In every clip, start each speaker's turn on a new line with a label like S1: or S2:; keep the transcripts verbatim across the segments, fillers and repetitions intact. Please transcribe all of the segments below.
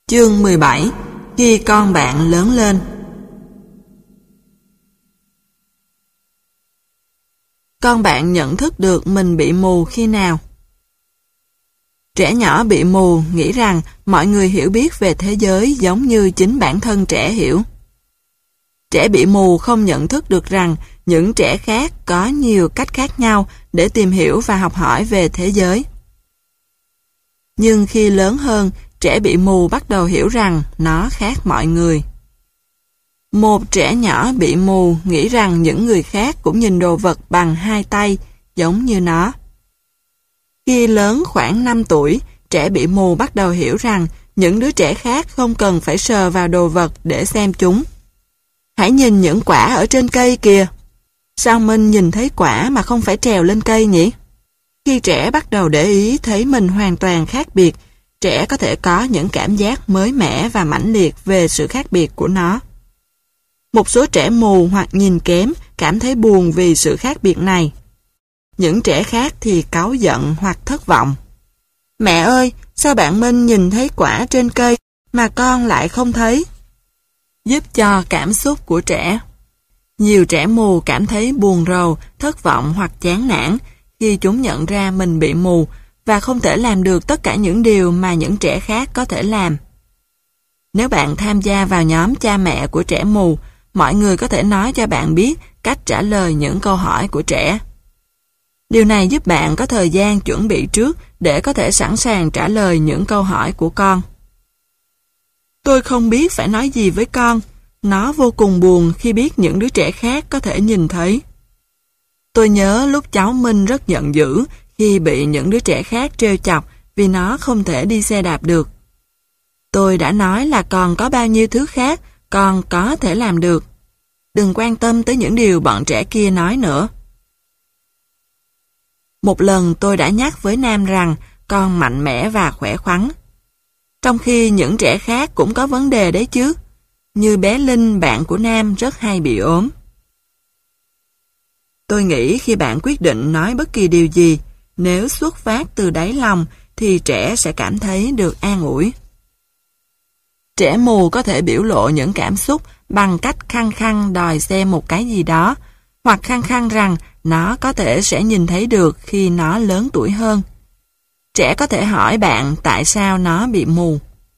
S1: Chương mười bảy. Khi con bạn lớn lên. Con bạn nhận thức được mình bị mù khi nào? Trẻ nhỏ bị mù nghĩ rằng mọi người hiểu biết về thế giới giống như chính bản thân trẻ hiểu. Trẻ bị mù không nhận thức được rằng những trẻ khác có nhiều cách khác nhau để tìm hiểu và học hỏi về thế giới. Nhưng khi lớn hơn, trẻ bị mù bắt đầu hiểu rằng nó khác mọi người. Một trẻ nhỏ bị mù nghĩ rằng những người khác cũng nhìn đồ vật bằng hai tay, giống như nó. Khi lớn khoảng năm tuổi, trẻ bị mù bắt đầu hiểu rằng những đứa trẻ khác không cần phải sờ vào đồ vật để xem chúng. Hãy nhìn những quả ở trên cây kìa. Sao mình nhìn thấy quả mà không phải trèo lên cây nhỉ? Khi trẻ bắt đầu để ý thấy mình hoàn toàn khác biệt, trẻ có thể có những cảm giác mới mẻ và mãnh liệt về sự khác biệt của nó. Một số trẻ mù hoặc nhìn kém cảm thấy buồn vì sự khác biệt này. Những trẻ khác thì cáu giận hoặc thất vọng. Mẹ ơi, sao bạn Minh nhìn thấy quả trên cây mà con lại không thấy? Giúp cho cảm xúc của trẻ. Nhiều trẻ mù cảm thấy buồn rầu, thất vọng hoặc chán nản khi chúng nhận ra mình bị mù và không thể làm được tất cả những điều mà những trẻ khác có thể làm. Nếu bạn tham gia vào nhóm cha mẹ của trẻ mù, mọi người có thể nói cho bạn biết cách trả lời những câu hỏi của trẻ. Điều này giúp bạn có thời gian chuẩn bị trước để có thể sẵn sàng trả lời những câu hỏi của con. Tôi không biết phải nói gì với con. Nó vô cùng buồn khi biết những đứa trẻ khác có thể nhìn thấy. Tôi nhớ lúc cháu Minh rất giận dữ khi bị những đứa trẻ khác trêu chọc vì nó không thể đi xe đạp được. Tôi đã nói là còn có bao nhiêu thứ khác con có thể làm được. Đừng quan tâm tới những điều bọn trẻ kia nói nữa. Một lần tôi đã nhắc với Nam rằng con mạnh mẽ và khỏe khoắn. Trong khi những trẻ khác cũng có vấn đề đấy chứ. Như bé Linh, bạn của Nam, rất hay bị ốm. Tôi nghĩ khi bạn quyết định nói bất kỳ điều gì, nếu xuất phát từ đáy lòng thì trẻ sẽ cảm thấy được an ủi. Trẻ mù có thể biểu lộ những cảm xúc bằng cách khăng khăng đòi xem một cái gì đó, hoặc khăng khăng rằng nó có thể sẽ nhìn thấy được khi nó lớn tuổi hơn. Trẻ có thể hỏi bạn tại sao nó bị mù.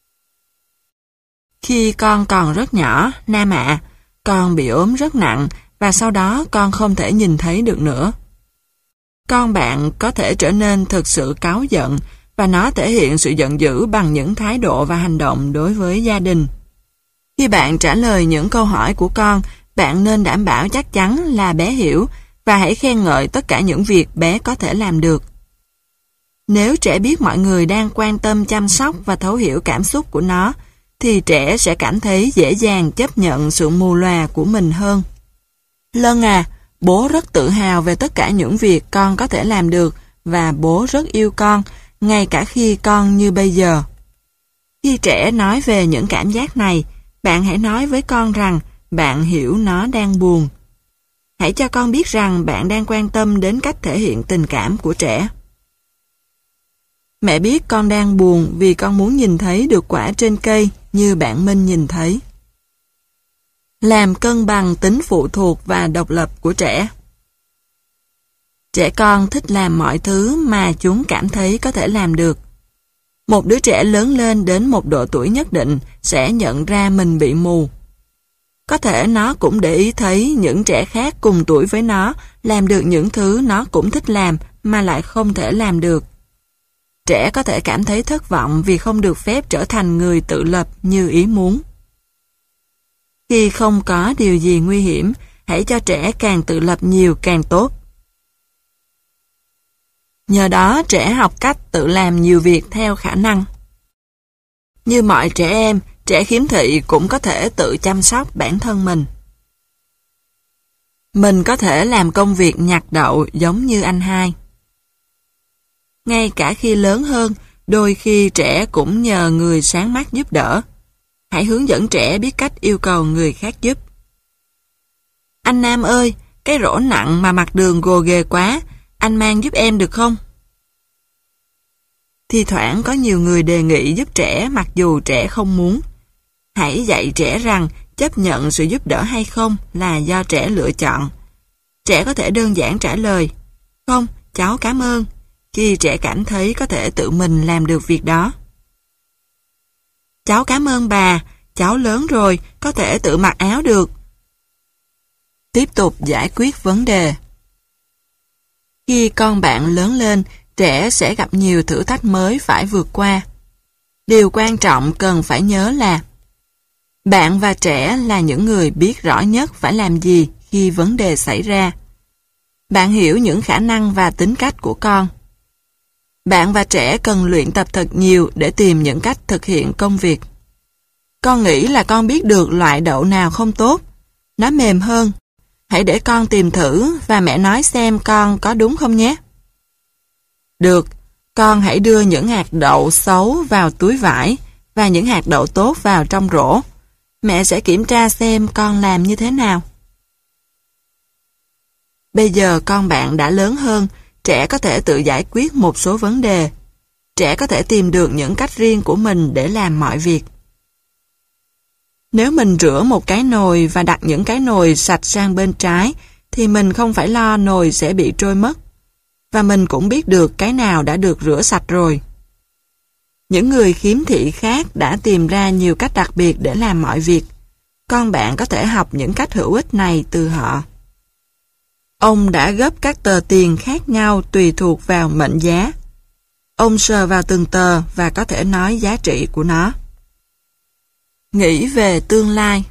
S1: Khi con còn rất nhỏ, Nam ạ, con bị ốm rất nặng và sau đó con không thể nhìn thấy được nữa. Con bạn có thể trở nên thực sự cáu giận và nó thể hiện sự giận dữ bằng những thái độ và hành động đối với gia đình. Khi bạn trả lời những câu hỏi của con, bạn nên đảm bảo chắc chắn là bé hiểu và hãy khen ngợi tất cả những việc bé có thể làm được. Nếu trẻ biết mọi người đang quan tâm chăm sóc và thấu hiểu cảm xúc của nó, thì trẻ sẽ cảm thấy dễ dàng chấp nhận sự mù lòa của mình hơn. Lân à, bố rất tự hào về tất cả những việc con có thể làm được và bố rất yêu con, ngay cả khi con như bây giờ. Khi trẻ nói về những cảm giác này, bạn hãy nói với con rằng bạn hiểu nó đang buồn. Hãy cho con biết rằng bạn đang quan tâm đến cách thể hiện tình cảm của trẻ. Mẹ biết con đang buồn vì con muốn nhìn thấy được quả trên cây như bạn Minh nhìn thấy. Làm cân bằng tính phụ thuộc và độc lập của trẻ. Trẻ con thích làm mọi thứ mà chúng cảm thấy có thể làm được. Một đứa trẻ lớn lên đến một độ tuổi nhất định sẽ nhận ra mình bị mù. Có thể nó cũng để ý thấy những trẻ khác cùng tuổi với nó làm được những thứ nó cũng thích làm mà lại không thể làm được. Trẻ có thể cảm thấy thất vọng vì không được phép trở thành người tự lập như ý muốn. Khi không có điều gì nguy hiểm, hãy cho trẻ càng tự lập nhiều càng tốt. Nhờ đó trẻ học cách tự làm nhiều việc theo khả năng. Như mọi trẻ em, trẻ khiếm thị cũng có thể tự chăm sóc bản thân mình. Mình có thể làm công việc nhặt đậu giống như anh hai. Ngay cả khi lớn hơn, đôi khi trẻ cũng nhờ người sáng mắt giúp đỡ. Hãy hướng dẫn trẻ biết cách yêu cầu người khác giúp. Anh Nam ơi, cái rổ nặng mà mặt đường gồ ghề quá, anh mang giúp em được không? Thi thoảng có nhiều người đề nghị giúp trẻ mặc dù trẻ không muốn. Hãy dạy trẻ rằng chấp nhận sự giúp đỡ hay không là do trẻ lựa chọn. Trẻ có thể đơn giản trả lời, không, cháu cảm ơn, khi trẻ cảm thấy có thể tự mình làm được việc đó. Cháu cảm ơn bà, cháu lớn rồi, có thể tự mặc áo được. Tiếp tục giải quyết vấn đề. Khi con bạn lớn lên, trẻ sẽ gặp nhiều thử thách mới phải vượt qua. Điều quan trọng cần phải nhớ là bạn và trẻ là những người biết rõ nhất phải làm gì khi vấn đề xảy ra. Bạn hiểu những khả năng và tính cách của con. Bạn và trẻ cần luyện tập thật nhiều để tìm những cách thực hiện công việc. Con nghĩ là con biết được loại đậu nào không tốt. Nó mềm hơn. Hãy để con tìm thử và mẹ nói xem con có đúng không nhé. Được, con hãy đưa những hạt đậu xấu vào túi vải và những hạt đậu tốt vào trong rổ. Mẹ sẽ kiểm tra xem con làm như thế nào. Bây giờ con bạn đã lớn hơn, trẻ có thể tự giải quyết một số vấn đề. Trẻ có thể tìm được những cách riêng của mình để làm mọi việc. Nếu mình rửa một cái nồi và đặt những cái nồi sạch sang bên trái, thì mình không phải lo nồi sẽ bị trôi mất. Và mình cũng biết được cái nào đã được rửa sạch rồi. Những người khiếm thị khác đã tìm ra nhiều cách đặc biệt để làm mọi việc. Con bạn có thể học những cách hữu ích này từ họ. Ông đã gấp các tờ tiền khác nhau tùy thuộc vào mệnh giá. Ông sờ vào từng tờ và có thể nói giá trị của nó. Nghĩ về tương lai.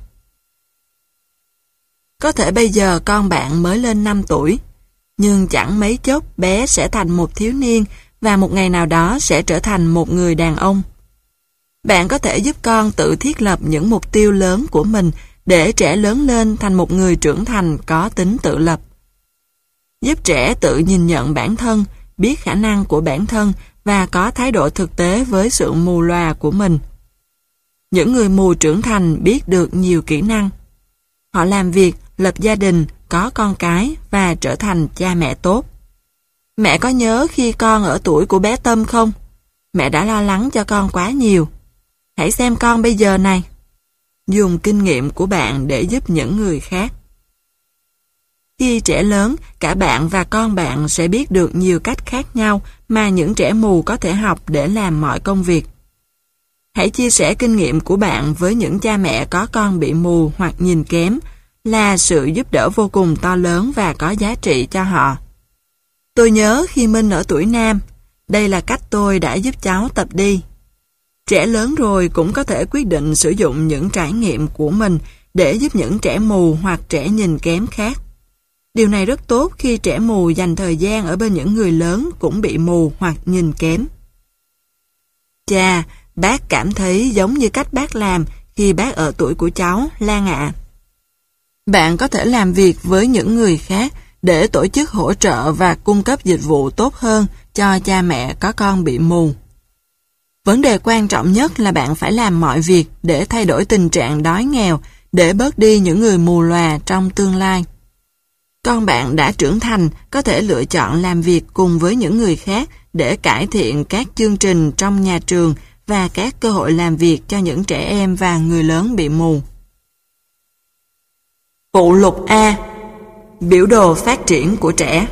S1: Có thể bây giờ con bạn mới lên năm tuổi, nhưng chẳng mấy chốc bé sẽ thành một thiếu niên và một ngày nào đó sẽ trở thành một người đàn ông. Bạn có thể giúp con tự thiết lập những mục tiêu lớn của mình để trẻ lớn lên thành một người trưởng thành có tính tự lập. Giúp trẻ tự nhìn nhận bản thân, biết khả năng của bản thân và có thái độ thực tế với sự mù lòa của mình. Những người mù trưởng thành biết được nhiều kỹ năng. Họ làm việc, lập gia đình, có con cái và trở thành cha mẹ tốt. Mẹ có nhớ khi con ở tuổi của bé Tâm không? Mẹ đã lo lắng cho con quá nhiều. Hãy xem con bây giờ này. Dùng kinh nghiệm của bạn để giúp những người khác. Khi trẻ lớn, cả bạn và con bạn sẽ biết được nhiều cách khác nhau mà những trẻ mù có thể học để làm mọi công việc. Hãy chia sẻ kinh nghiệm của bạn với những cha mẹ có con bị mù hoặc nhìn kém, là sự giúp đỡ vô cùng to lớn và có giá trị cho họ. Tôi nhớ khi Minh ở tuổi Nam, đây là cách tôi đã giúp cháu tập đi. Trẻ lớn rồi cũng có thể quyết định sử dụng những trải nghiệm của mình để giúp những trẻ mù hoặc trẻ nhìn kém khác. Điều này rất tốt khi trẻ mù dành thời gian ở bên những người lớn cũng bị mù hoặc nhìn kém. Chà, bác cảm thấy giống như cách bác làm khi bác ở tuổi của cháu, Lan ạ. Bạn có thể làm việc với những người khác để tổ chức hỗ trợ và cung cấp dịch vụ tốt hơn cho cha mẹ có con bị mù. Vấn đề quan trọng nhất là bạn phải làm mọi việc để thay đổi tình trạng đói nghèo, để bớt đi những người mù lòa trong tương lai. Con bạn đã trưởng thành có thể lựa chọn làm việc cùng với những người khác để cải thiện các chương trình trong nhà trường và các cơ hội làm việc cho những trẻ em và người lớn bị mù. Phụ lục A. Biểu đồ phát triển của trẻ.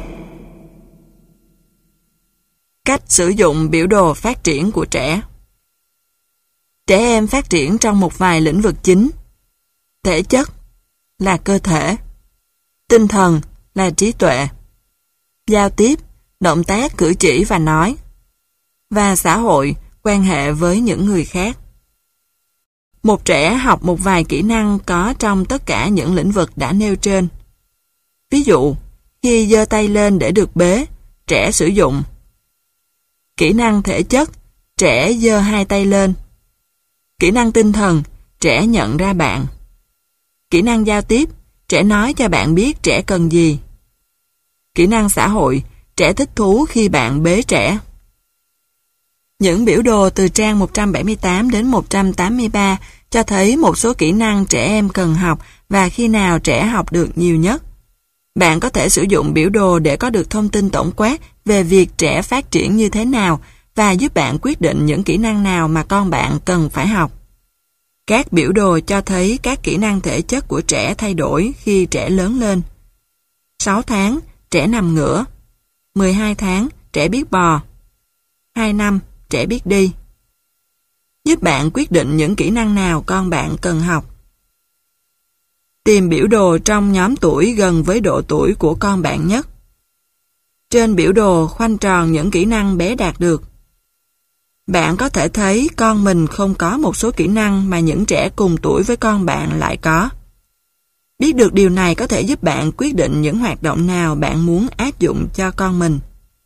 S1: Cách sử dụng biểu đồ phát triển của trẻ. Trẻ em phát triển trong một vài lĩnh vực chính. Thể chất là cơ thể, tinh thần là trí tuệ, giao tiếp, động tác cử chỉ và nói, và xã hội, quan hệ với những người khác. Một trẻ học một vài kỹ năng có trong tất cả những lĩnh vực đã nêu trên. Ví dụ, khi giơ tay lên để được bế, trẻ sử dụng. Kỹ năng thể chất, trẻ giơ hai tay lên. Kỹ năng tinh thần, trẻ nhận ra bạn. Kỹ năng giao tiếp, trẻ nói cho bạn biết trẻ cần gì. Kỹ năng xã hội, trẻ thích thú khi bạn bế trẻ. Những biểu đồ từ trang một trăm bảy mươi tám đến một trăm tám mươi ba cho thấy một số kỹ năng trẻ em cần học và khi nào trẻ học được nhiều nhất. Bạn có thể sử dụng biểu đồ để có được thông tin tổng quát về việc trẻ phát triển như thế nào và giúp bạn quyết định những kỹ năng nào mà con bạn cần phải học. Các biểu đồ cho thấy các kỹ năng thể chất của trẻ thay đổi khi trẻ lớn lên. sáu tháng, trẻ nằm ngửa. mười hai tháng, trẻ biết bò. hai năm, trẻ biết đi. Giúp bạn quyết định những kỹ năng nào con bạn cần học. Tìm biểu đồ trong nhóm tuổi gần với độ tuổi của con bạn nhất. Trên biểu đồ khoanh tròn những kỹ năng bé đạt được. Bạn có thể thấy con mình không có một số kỹ năng mà những trẻ cùng tuổi với con bạn lại có. Biết được điều này có thể giúp bạn quyết định những hoạt động nào bạn muốn áp dụng cho con mình.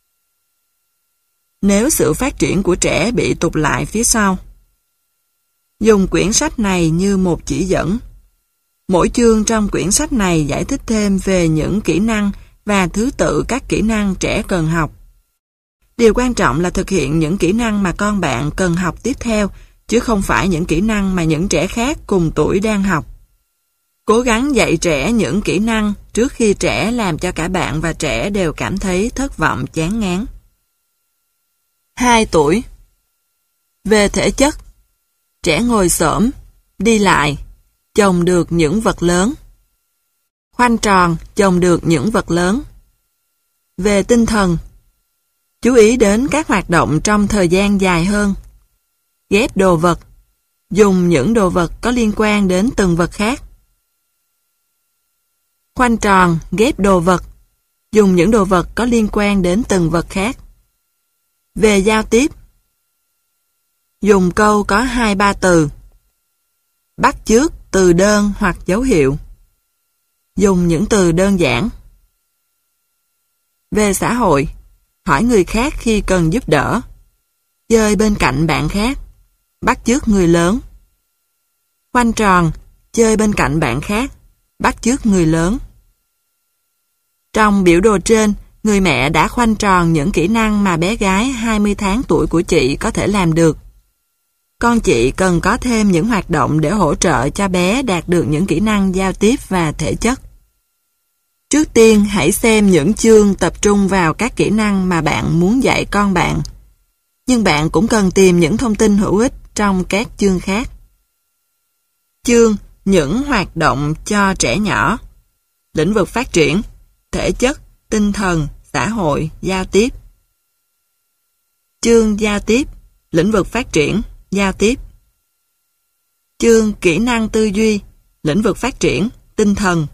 S1: Nếu sự phát triển của trẻ bị tụt lại phía sau. Dùng quyển sách này như một chỉ dẫn. Mỗi chương trong quyển sách này giải thích thêm về những kỹ năng và thứ tự các kỹ năng trẻ cần học. Điều quan trọng là thực hiện những kỹ năng mà con bạn cần học tiếp theo, chứ không phải những kỹ năng mà những trẻ khác cùng tuổi đang học. Cố gắng dạy trẻ những kỹ năng trước khi trẻ làm cho cả bạn và trẻ đều cảm thấy thất vọng chán ngán. hai tuổi. Về thể chất, trẻ ngồi xổm, đi lại, chồng được những vật lớn. Khoanh tròn, chồng được những vật lớn. Về tinh thần, chú ý đến các hoạt động trong thời gian dài hơn. Ghép đồ vật, dùng những đồ vật có liên quan đến từng vật khác. Khoanh tròn, ghép đồ vật, dùng những đồ vật có liên quan đến từng vật khác. Về giao tiếp, dùng câu có hai ba từ. Bắt chước từ đơn hoặc dấu hiệu. Dùng những từ đơn giản. Về xã hội, hỏi người khác khi cần giúp đỡ. Chơi bên cạnh bạn khác. Bắt chước người lớn. Khoanh tròn, chơi bên cạnh bạn khác. Bắt chước người lớn. Trong biểu đồ trên, người mẹ đã khoanh tròn những kỹ năng mà bé gái hai mươi tháng tuổi của chị có thể làm được. Con chị cần có thêm những hoạt động để hỗ trợ cho bé đạt được những kỹ năng giao tiếp và thể chất. Trước tiên, hãy xem những chương tập trung vào các kỹ năng mà bạn muốn dạy con bạn. Nhưng bạn cũng cần tìm những thông tin hữu ích trong các chương khác. Chương những hoạt động cho trẻ nhỏ. Lĩnh vực phát triển, thể chất, tinh thần, xã hội, giao tiếp. Chương giao tiếp, lĩnh vực phát triển, giao tiếp. Chương kỹ năng tư duy, lĩnh vực phát triển, tinh thần.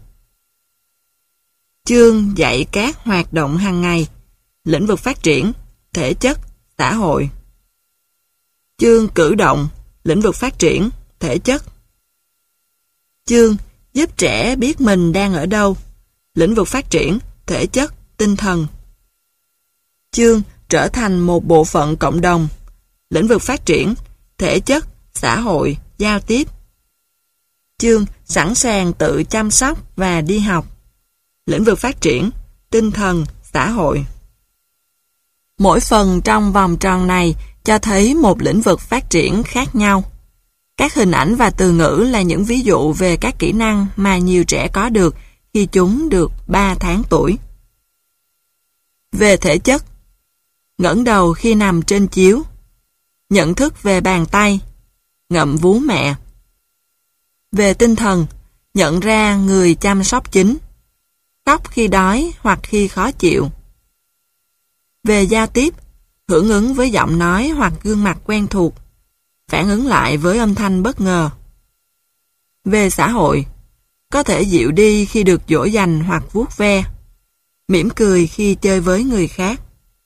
S1: Chương dạy các hoạt động hàng ngày, lĩnh vực phát triển, thể chất, xã hội. Chương cử động, lĩnh vực phát triển, thể chất. Chương giúp trẻ biết mình đang ở đâu, lĩnh vực phát triển, thể chất, tinh thần. Chương trở thành một bộ phận cộng đồng, lĩnh vực phát triển, thể chất, xã hội, giao tiếp. Chương sẵn sàng tự chăm sóc và đi học, lĩnh vực phát triển, tinh thần, xã hội. Mỗi phần trong vòng tròn này cho thấy một lĩnh vực phát triển khác nhau. Các hình ảnh và từ ngữ là những ví dụ về các kỹ năng mà nhiều trẻ có được khi chúng được ba tháng tuổi. Về thể chất, ngẩng đầu khi nằm trên chiếu, nhận thức về bàn tay, ngậm vú mẹ. Về tinh thần, nhận ra người chăm sóc chính, khóc khi đói hoặc khi khó chịu. Về giao tiếp, hưởng ứng với giọng nói hoặc gương mặt quen thuộc, phản ứng lại với âm thanh bất ngờ. Về xã hội, có thể dịu đi khi được dỗ dành hoặc vuốt ve, mỉm cười khi chơi với người khác.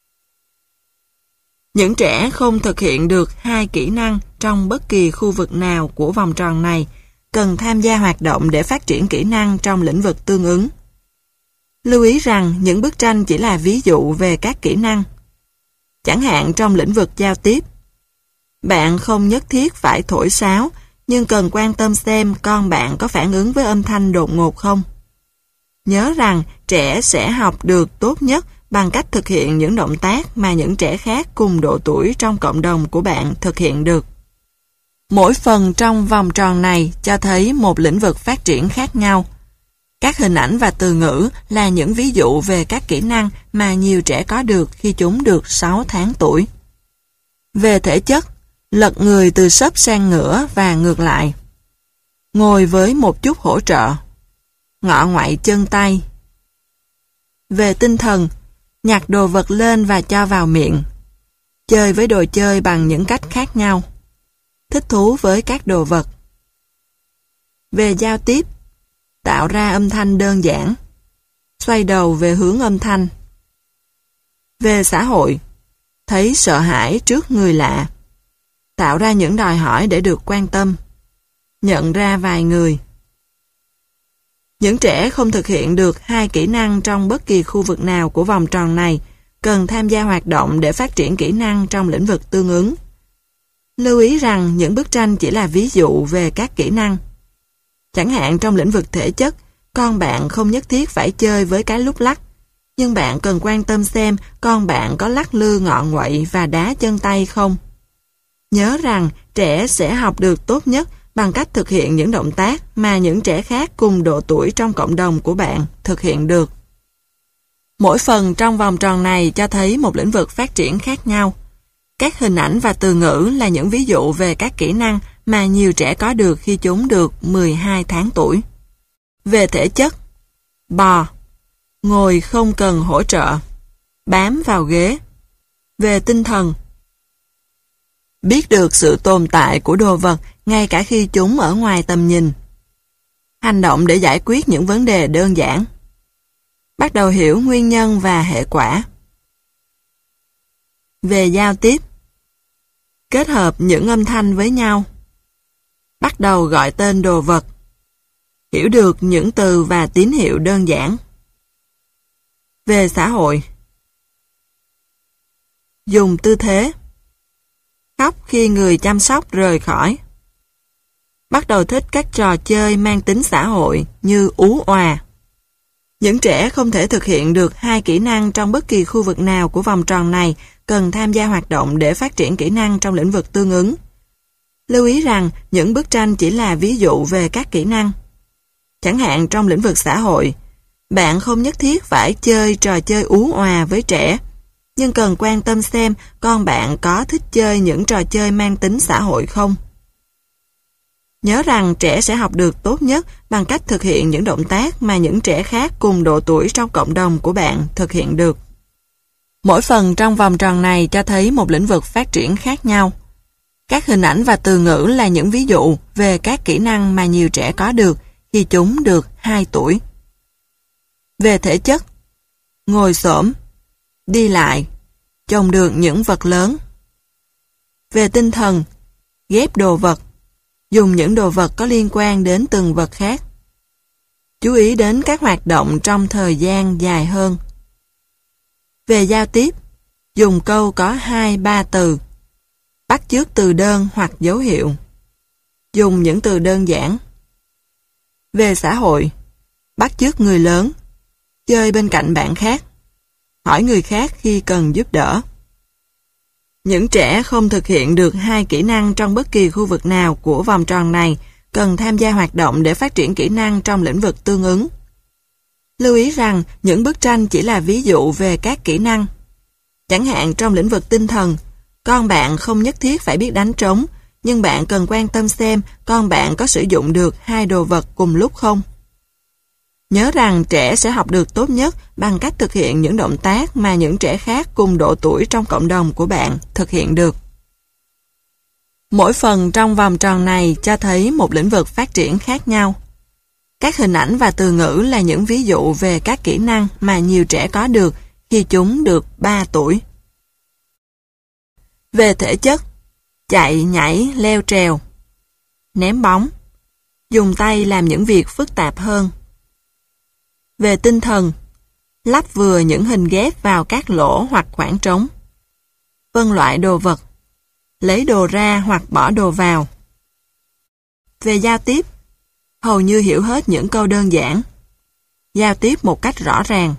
S1: Những trẻ không thực hiện được hai kỹ năng trong bất kỳ khu vực nào của vòng tròn này cần tham gia hoạt động để phát triển kỹ năng trong lĩnh vực tương ứng. Lưu ý rằng những bức tranh chỉ là ví dụ về các kỹ năng. Chẳng hạn trong lĩnh vực giao tiếp, bạn không nhất thiết phải thổi sáo, nhưng cần quan tâm xem con bạn có phản ứng với âm thanh đột ngột không. Nhớ rằng trẻ sẽ học được tốt nhất bằng cách thực hiện những động tác mà những trẻ khác cùng độ tuổi trong cộng đồng của bạn thực hiện được. Mỗi phần trong vòng tròn này cho thấy một lĩnh vực phát triển khác nhau. Các hình ảnh và từ ngữ là những ví dụ về các kỹ năng mà nhiều trẻ có được khi chúng được sáu tháng tuổi. Về thể chất, lật người từ sấp sang ngửa và ngược lại. Ngồi với một chút hỗ trợ. Ngọ ngoại chân tay. Về tinh thần, nhặt đồ vật lên và cho vào miệng. Chơi với đồ chơi bằng những cách khác nhau. Thích thú với các đồ vật. Về giao tiếp, tạo ra âm thanh đơn giản. Xoay đầu về hướng âm thanh. Về xã hội, thấy sợ hãi trước người lạ. Tạo ra những đòi hỏi để được quan tâm. Nhận ra vài người. Những trẻ không thực hiện được hai kỹ năng trong bất kỳ khu vực nào của vòng tròn này cần tham gia hoạt động để phát triển kỹ năng trong lĩnh vực tương ứng. Lưu ý rằng những bức tranh chỉ là ví dụ về các kỹ năng. Chẳng hạn trong lĩnh vực thể chất, con bạn không nhất thiết phải chơi với cái lúc lắc, nhưng bạn cần quan tâm xem con bạn có lắc lư ngọ nguậy và đá chân tay không. Nhớ rằng trẻ sẽ học được tốt nhất bằng cách thực hiện những động tác mà những trẻ khác cùng độ tuổi trong cộng đồng của bạn thực hiện được. Mỗi phần trong vòng tròn này cho thấy một lĩnh vực phát triển khác nhau. Các hình ảnh và từ ngữ là những ví dụ về các kỹ năng mà nhiều trẻ có được khi chúng được mười hai tháng tuổi. Về thể chất, bò, ngồi không cần hỗ trợ, bám vào ghế. Về tinh thần, biết được sự tồn tại của đồ vật ngay cả khi chúng ở ngoài tầm nhìn. Hành động để giải quyết những vấn đề đơn giản. Bắt đầu hiểu nguyên nhân và hệ quả. Về giao tiếp, kết hợp những âm thanh với nhau. Bắt đầu gọi tên đồ vật. Hiểu được những từ và tín hiệu đơn giản. Về xã hội, dùng tư thế. Khóc khi người chăm sóc rời khỏi. Bắt đầu thích các trò chơi mang tính xã hội như ú òa. Những trẻ không thể thực hiện được hai kỹ năng trong bất kỳ khu vực nào của vòng tròn này cần tham gia hoạt động để phát triển kỹ năng trong lĩnh vực tương ứng. Lưu ý rằng những bức tranh chỉ là ví dụ về các kỹ năng. Chẳng hạn trong lĩnh vực xã hội, bạn không nhất thiết phải chơi trò chơi ú òa với trẻ, nhưng cần quan tâm xem con bạn có thích chơi những trò chơi mang tính xã hội không. Nhớ rằng trẻ sẽ học được tốt nhất bằng cách thực hiện những động tác mà những trẻ khác cùng độ tuổi trong cộng đồng của bạn thực hiện được. Mỗi phần trong vòng tròn này cho thấy một lĩnh vực phát triển khác nhau. Các hình ảnh và từ ngữ là những ví dụ về các kỹ năng mà nhiều trẻ có được khi chúng được hai tuổi. Về thể chất, ngồi xổm, đi lại, chồng được những vật lớn. Về tinh thần, ghép đồ vật, dùng những đồ vật có liên quan đến từng vật khác. Chú ý đến các hoạt động trong thời gian dài hơn. Về giao tiếp, dùng câu có hai ba từ. Bắt chước từ đơn hoặc dấu hiệu. Dùng những từ đơn giản. Về xã hội, bắt chước người lớn. Chơi bên cạnh bạn khác. Hỏi người khác khi cần giúp đỡ. Những trẻ không thực hiện được hai kỹ năng trong bất kỳ khu vực nào của vòng tròn này cần tham gia hoạt động để phát triển kỹ năng trong lĩnh vực tương ứng. Lưu ý rằng những bức tranh chỉ là ví dụ về các kỹ năng. Chẳng hạn trong lĩnh vực tinh thần, con bạn không nhất thiết phải biết đánh trống, nhưng bạn cần quan tâm xem con bạn có sử dụng được hai đồ vật cùng lúc không. Nhớ rằng trẻ sẽ học được tốt nhất bằng cách thực hiện những động tác mà những trẻ khác cùng độ tuổi trong cộng đồng của bạn thực hiện được. Mỗi phần trong vòng tròn này cho thấy một lĩnh vực phát triển khác nhau. Các hình ảnh và từ ngữ là những ví dụ về các kỹ năng mà nhiều trẻ có được khi chúng được ba tuổi. Về thể chất, chạy, nhảy, leo trèo, ném bóng, dùng tay làm những việc phức tạp hơn. Về tinh thần, lắp vừa những hình ghép vào các lỗ hoặc khoảng trống. Phân loại đồ vật, lấy đồ ra hoặc bỏ đồ vào. Về giao tiếp, hầu như hiểu hết những câu đơn giản. Giao tiếp một cách rõ ràng.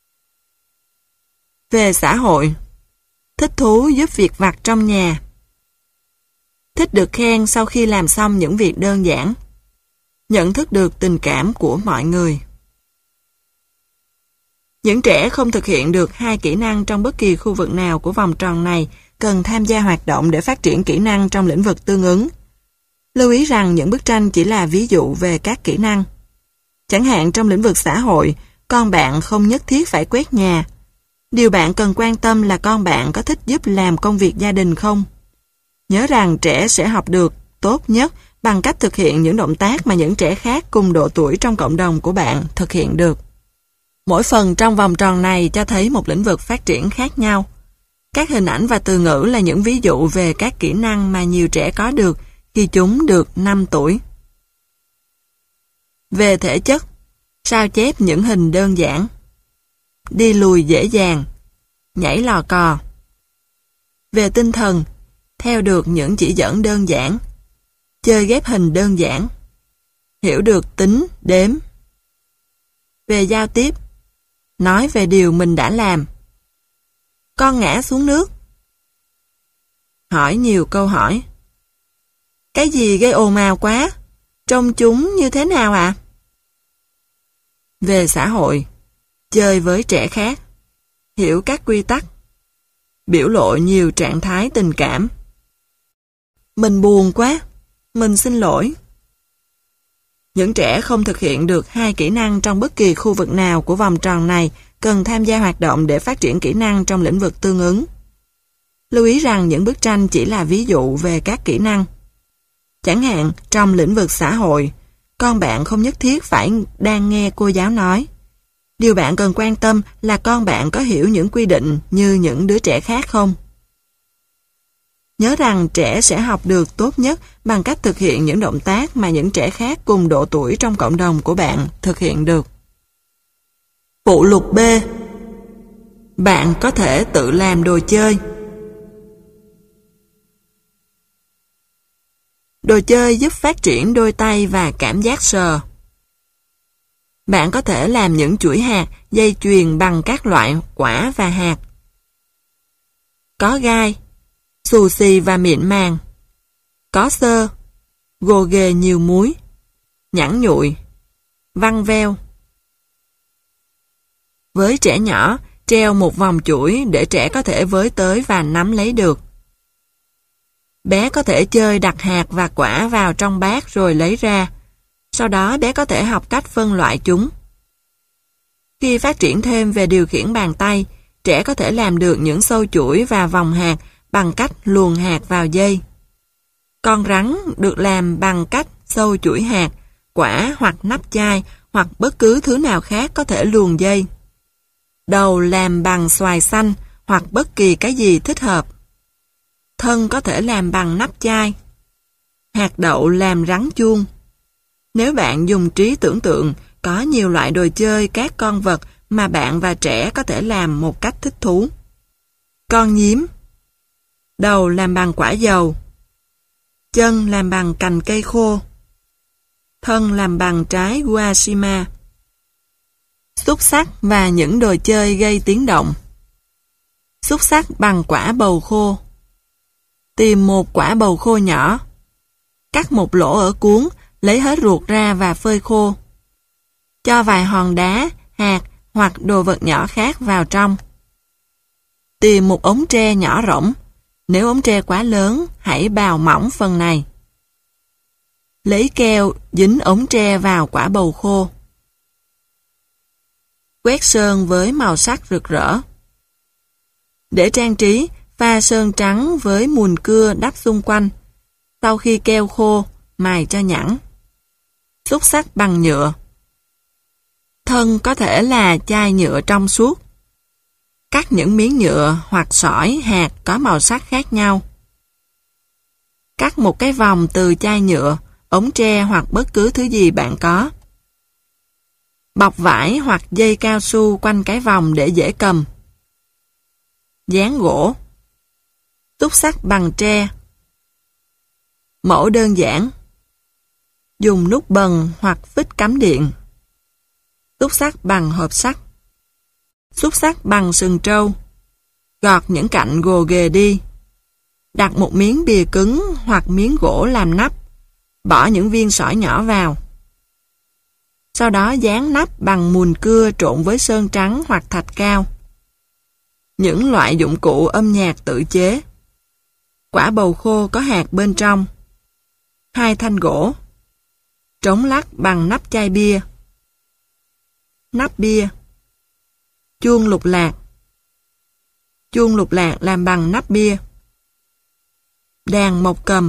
S1: Về xã hội, thích thú giúp việc vặt trong nhà. Thích được khen sau khi làm xong những việc đơn giản. Nhận thức được tình cảm của mọi người. Những trẻ không thực hiện được hai kỹ năng trong bất kỳ khu vực nào của vòng tròn này cần tham gia hoạt động để phát triển kỹ năng trong lĩnh vực tương ứng. Lưu ý rằng những bức tranh chỉ là ví dụ về các kỹ năng. Chẳng hạn trong lĩnh vực xã hội, con bạn không nhất thiết phải quét nhà. Điều bạn cần quan tâm là con bạn có thích giúp làm công việc gia đình không? Nhớ rằng trẻ sẽ học được tốt nhất bằng cách thực hiện những động tác mà những trẻ khác cùng độ tuổi trong cộng đồng của bạn thực hiện được. Mỗi phần trong vòng tròn này cho thấy một lĩnh vực phát triển khác nhau. Các hình ảnh và từ ngữ là những ví dụ về các kỹ năng mà nhiều trẻ có được khi chúng được năm tuổi. Về thể chất, sao chép những hình đơn giản. Đi lùi dễ dàng, nhảy lò cò. Về tinh thần, theo được những chỉ dẫn đơn giản, chơi ghép hình đơn giản, hiểu được tính, đếm. Về giao tiếp, nói về điều mình đã làm. Con ngã xuống nước. Hỏi nhiều câu hỏi. Cái gì gây ồn ào quá? Trông chúng như thế nào ạ? À? Về xã hội, chơi với trẻ khác, hiểu các quy tắc, biểu lộ nhiều trạng thái tình cảm. Mình buồn quá, mình xin lỗi. Những trẻ không thực hiện được hai kỹ năng trong bất kỳ khu vực nào của vòng tròn này cần tham gia hoạt động để phát triển kỹ năng trong lĩnh vực tương ứng. Lưu ý rằng những bức tranh chỉ là ví dụ về các kỹ năng. Chẳng hạn, trong lĩnh vực xã hội, con bạn không nhất thiết phải đang nghe cô giáo nói. Điều bạn cần quan tâm là con bạn có hiểu những quy định như những đứa trẻ khác không? Nhớ rằng trẻ sẽ học được tốt nhất bằng cách thực hiện những động tác mà những trẻ khác cùng độ tuổi trong cộng đồng của bạn thực hiện được. Phụ lục B. Bạn có thể tự làm đồ chơi. Đồ chơi giúp phát triển đôi tay và cảm giác sờ. Bạn có thể làm những chuỗi hạt, dây chuyền bằng các loại quả và hạt. Có gai, xù xì và mịn màng. Có xơ, gồ ghề nhiều muối, nhẵn nhụi, văng veo. Với trẻ nhỏ, treo một vòng chuỗi để trẻ có thể với tới và nắm lấy được. Bé có thể chơi đặt hạt và quả vào trong bát rồi lấy ra. Sau đó bé có thể học cách phân loại chúng. Khi phát triển thêm về điều khiển bàn tay, trẻ có thể làm được những xâu chuỗi và vòng hạt bằng cách luồn hạt vào dây. Con rắn được làm bằng cách xâu chuỗi hạt, quả hoặc nắp chai hoặc bất cứ thứ nào khác có thể luồn dây. Đầu làm bằng xoài xanh hoặc bất kỳ cái gì thích hợp. Thân có thể làm bằng nắp chai. Hạt đậu làm rắn chuông. Nếu bạn dùng trí tưởng tượng, có nhiều loại đồ chơi các con vật mà bạn và trẻ có thể làm một cách thích thú. Con nhím. Đầu làm bằng quả dầu. Chân làm bằng cành cây khô. Thân làm bằng trái guashima. Xúc xắc và những đồ chơi gây tiếng động. Xúc xắc bằng quả bầu khô. Tìm một quả bầu khô nhỏ. Cắt một lỗ ở cuống, lấy hết ruột ra và phơi khô. Cho vài hòn đá, hạt hoặc đồ vật nhỏ khác vào trong. Tìm một ống tre nhỏ rỗng. Nếu ống tre quá lớn, hãy bào mỏng phần này. Lấy keo dính ống tre vào quả bầu khô. Quét sơn với màu sắc rực rỡ. Để trang trí, pha sơn trắng với mùn cưa đắp xung quanh. Sau khi keo khô, mài cho nhẵn. Xúc xắc bằng nhựa. Thân có thể là chai nhựa trong suốt. Cắt những miếng nhựa hoặc sỏi hạt có màu sắc khác nhau. Cắt một cái vòng từ chai nhựa, ống tre hoặc bất cứ thứ gì bạn có. Bọc vải hoặc dây cao su quanh cái vòng để dễ cầm. Dán gỗ. Xúc xắc bằng tre. Mẫu đơn giản. Dùng nút bần hoặc phích cắm điện. Xúc xắc bằng hộp sắt. Xúc xắc bằng sừng trâu. Gọt những cạnh gồ ghề đi. Đặt một miếng bìa cứng hoặc miếng gỗ làm nắp. Bỏ những viên sỏi nhỏ vào. Sau đó dán nắp bằng mùn cưa trộn với sơn trắng hoặc thạch cao. Những loại dụng cụ âm nhạc tự chế. Quả bầu khô có hạt bên trong. Hai thanh gỗ. Trống lắc bằng nắp chai bia. Nắp bia. Chuông lục lạc. Chuông lục lạc làm bằng nắp bia. Đàn mộc cầm.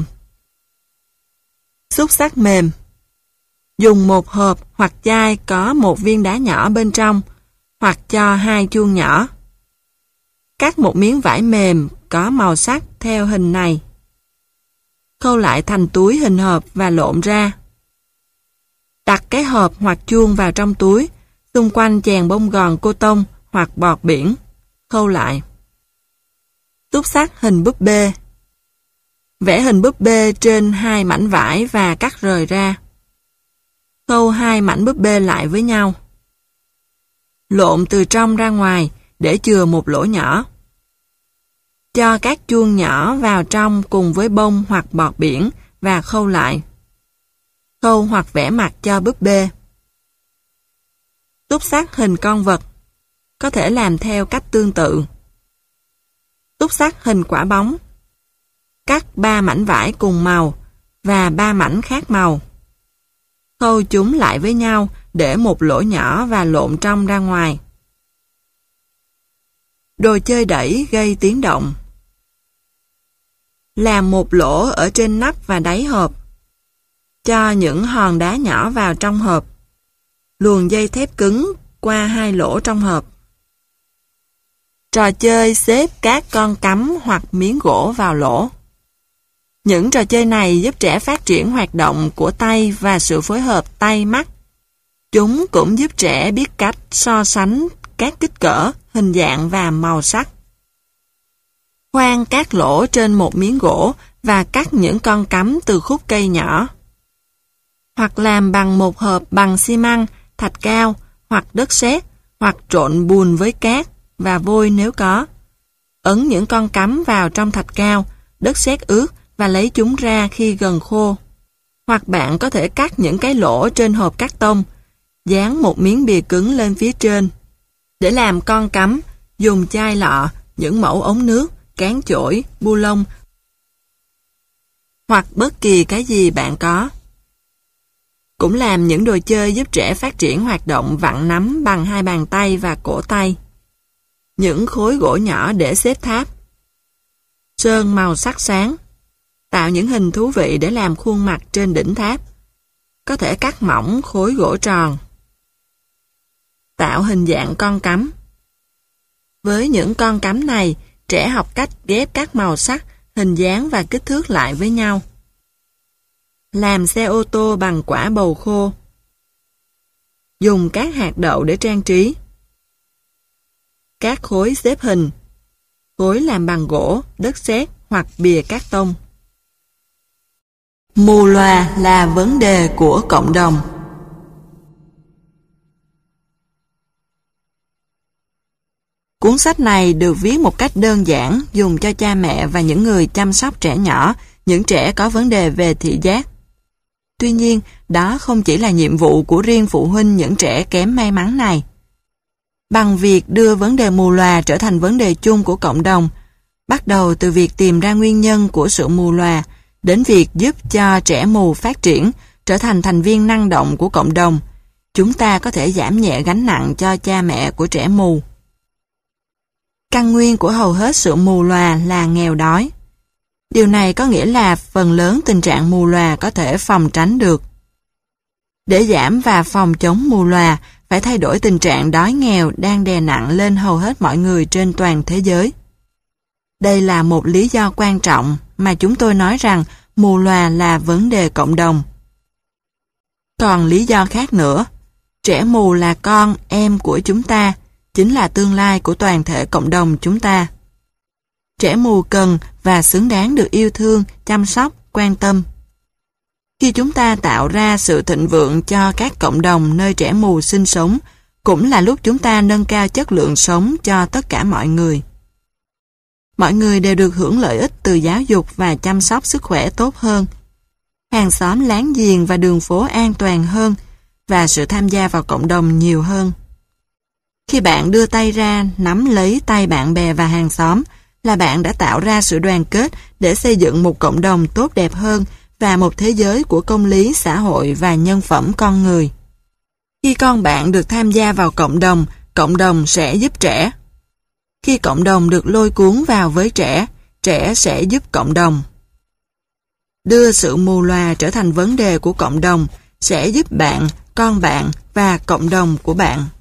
S1: Xúc xắc mềm. Dùng một hộp hoặc chai có một viên đá nhỏ bên trong, hoặc cho hai chuông nhỏ. Cắt một miếng vải mềm có màu sắc theo hình này. Khâu lại thành túi hình hộp và lộn ra. Đặt cái hộp hoặc chuông vào trong túi, xung quanh chèn bông gòn cô tông hoặc bọt biển. Khâu lại. Xúc xắc hình búp bê. Vẽ hình búp bê trên hai mảnh vải và cắt rời ra. Khâu hai mảnh búp bê lại với nhau. Lộn từ trong ra ngoài để chừa một lỗ nhỏ. Cho các chuông nhỏ vào trong cùng với bông hoặc bọt biển và khâu lại. Khâu hoặc vẽ mặt cho búp bê. Xúc xắc hình con vật. Có thể làm theo cách tương tự. Xúc xắc hình quả bóng. Cắt ba mảnh vải cùng màu và ba mảnh khác màu. Khâu chúng lại với nhau để một lỗ nhỏ và lộn trong ra ngoài. Đồ chơi đẩy gây tiếng động. Làm một lỗ ở trên nắp và đáy hộp. Cho những hòn đá nhỏ vào trong hộp. Luồn dây thép cứng qua hai lỗ trong hộp. Trò chơi xếp các con cắm hoặc miếng gỗ vào lỗ. Những trò chơi này giúp trẻ phát triển hoạt động của tay và sự phối hợp tay mắt. Chúng cũng giúp trẻ biết cách so sánh các kích cỡ, hình dạng và màu sắc. Khoan các lỗ trên một miếng gỗ và cắt những con cắm từ khúc cây nhỏ. Hoặc làm bằng một hộp bằng xi măng, thạch cao, hoặc đất sét, hoặc trộn bùn với cát và vôi nếu có. Ấn những con cắm vào trong thạch cao, đất sét ướt và lấy chúng ra khi gần khô. Hoặc bạn có thể cắt những cái lỗ trên hộp cát tông, dán một miếng bìa cứng lên phía trên. Để làm con cắm, dùng chai lọ, những mẫu ống nước, cán chổi, bu lông hoặc bất kỳ cái gì bạn có. Cũng làm những đồ chơi giúp trẻ phát triển hoạt động vặn nắm bằng hai bàn tay và cổ tay. Những khối gỗ nhỏ để xếp tháp. Sơn màu sắc sáng. Tạo những hình thú vị để làm khuôn mặt trên đỉnh tháp. Có thể cắt mỏng khối gỗ tròn. Tạo hình dạng con cắm. Với những con cắm này, trẻ học cách ghép các màu sắc, hình dáng và kích thước lại với nhau. Làm xe ô tô bằng quả bầu khô. Dùng các hạt đậu để trang trí. Các khối xếp hình. Khối làm bằng gỗ, đất sét hoặc bìa cát tông. Mù lòa là vấn đề của cộng đồng. Cuốn sách này được viết một cách đơn giản, dùng cho cha mẹ và những người chăm sóc trẻ nhỏ, những trẻ có vấn đề về thị giác. Tuy nhiên, đó không chỉ là nhiệm vụ của riêng phụ huynh những trẻ kém may mắn này. Bằng việc đưa vấn đề mù lòa trở thành vấn đề chung của cộng đồng, bắt đầu từ việc tìm ra nguyên nhân của sự mù lòa, đến việc giúp cho trẻ mù phát triển, trở thành thành viên năng động của cộng đồng, chúng ta có thể giảm nhẹ gánh nặng cho cha mẹ của trẻ mù. Căn nguyên của hầu hết sự mù lòa là nghèo đói. Điều này có nghĩa là phần lớn tình trạng mù lòa có thể phòng tránh được. Để giảm và phòng chống mù lòa, phải thay đổi tình trạng đói nghèo đang đè nặng lên hầu hết mọi người trên toàn thế giới. Đây là một lý do quan trọng mà chúng tôi nói rằng mù lòa là vấn đề cộng đồng. Còn lý do khác nữa, trẻ mù là con, em của chúng ta, chính là tương lai của toàn thể cộng đồng chúng ta. Trẻ mù cần và xứng đáng được yêu thương, chăm sóc, quan tâm. Khi chúng ta tạo ra sự thịnh vượng cho các cộng đồng nơi trẻ mù sinh sống, cũng là lúc chúng ta nâng cao chất lượng sống cho tất cả mọi người. Mọi người đều được hưởng lợi ích từ giáo dục và chăm sóc sức khỏe tốt hơn, hàng xóm láng giềng và đường phố an toàn hơn, và sự tham gia vào cộng đồng nhiều hơn. Khi bạn đưa tay ra nắm lấy tay bạn bè và hàng xóm, là bạn đã tạo ra sự đoàn kết để xây dựng một cộng đồng tốt đẹp hơn và một thế giới của công lý, xã hội và nhân phẩm con người. Khi con bạn được tham gia vào cộng đồng, cộng đồng sẽ giúp trẻ. Khi cộng đồng được lôi cuốn vào với trẻ, trẻ sẽ giúp cộng đồng. Đưa sự mù lòa trở thành vấn đề của cộng đồng sẽ giúp bạn, con bạn và cộng đồng của bạn.